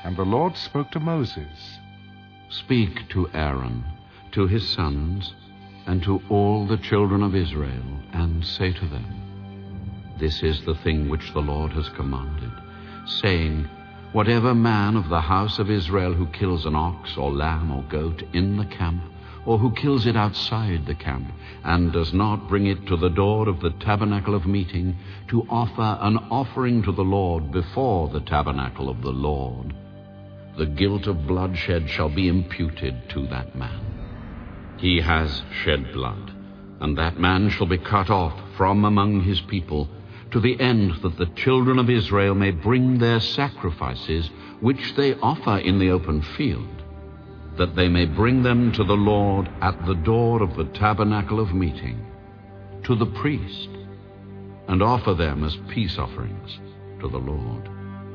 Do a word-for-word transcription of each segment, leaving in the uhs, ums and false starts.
And the Lord spoke to Moses. Speak to Aaron, to his sons, and to all the children of Israel, and say to them, This is the thing which the Lord has commanded, saying, Whatever man of the house of Israel who kills an ox or lamb or goat in the camp, or who kills it outside the camp, and does not bring it to the door of the tabernacle of meeting, to offer an offering to the Lord before the tabernacle of the Lord, the guilt of bloodshed shall be imputed to that man. He has shed blood, and that man shall be cut off from among his people, to the end that the children of Israel may bring their sacrifices, which they offer in the open field, that they may bring them to the Lord at the door of the tabernacle of meeting, to the priest, and offer them as peace offerings to the Lord.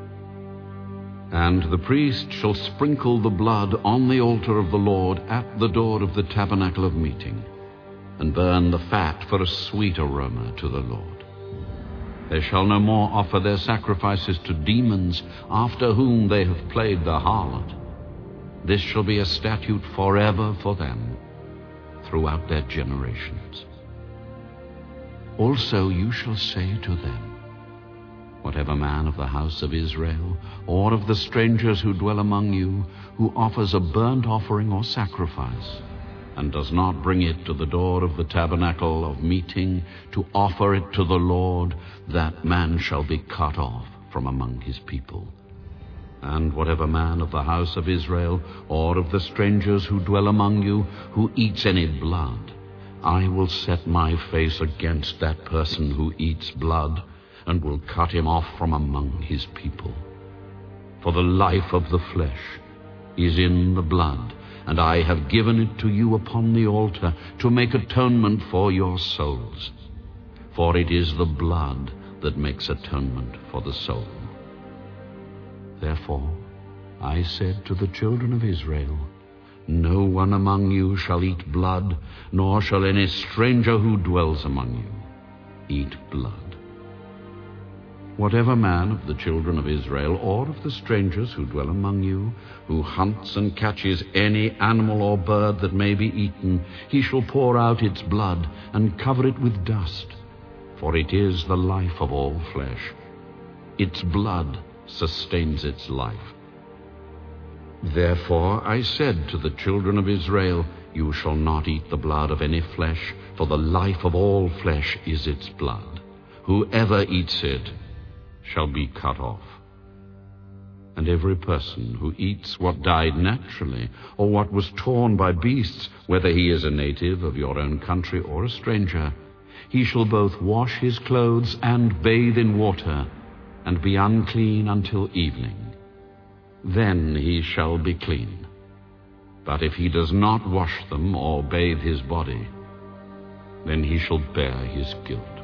And the priest shall sprinkle the blood on the altar of the Lord at the door of the tabernacle of meeting, and burn the fat for a sweet aroma to the Lord. They shall no more offer their sacrifices to demons, after whom they have played the harlot. This shall be a statute forever for them, throughout their generations. Also you shall say to them, Whatever man of the house of Israel, or of the strangers who dwell among you, who offers a burnt offering or sacrifice, and does not bring it to the door of the tabernacle of meeting to offer it to the Lord, that man shall be cut off from among his people. And whatever man of the house of Israel, or of the strangers who dwell among you, who eats any blood, I will set my face against that person who eats blood, and will cut him off from among his people. For the life of the flesh is in the blood, and I have given it to you upon the altar to make atonement for your souls. For it is the blood that makes atonement for the soul. Therefore I said to the children of Israel, No one among you shall eat blood, nor shall any stranger who dwells among you eat blood. Whatever man of the children of Israel, or of the strangers who dwell among you, who hunts and catches any animal or bird that may be eaten, he shall pour out its blood and cover it with dust, for it is the life of all flesh. Its blood sustains its life. Therefore I said to the children of Israel, You shall not eat the blood of any flesh, for the life of all flesh is its blood. Whoever eats it shall be cut off. And every person who eats what died naturally, or what was torn by beasts, whether he is a native of your own country or a stranger, he shall both wash his clothes and bathe in water, and be unclean until evening. Then he shall be clean. But if he does not wash them or bathe his body, then he shall bear his guilt.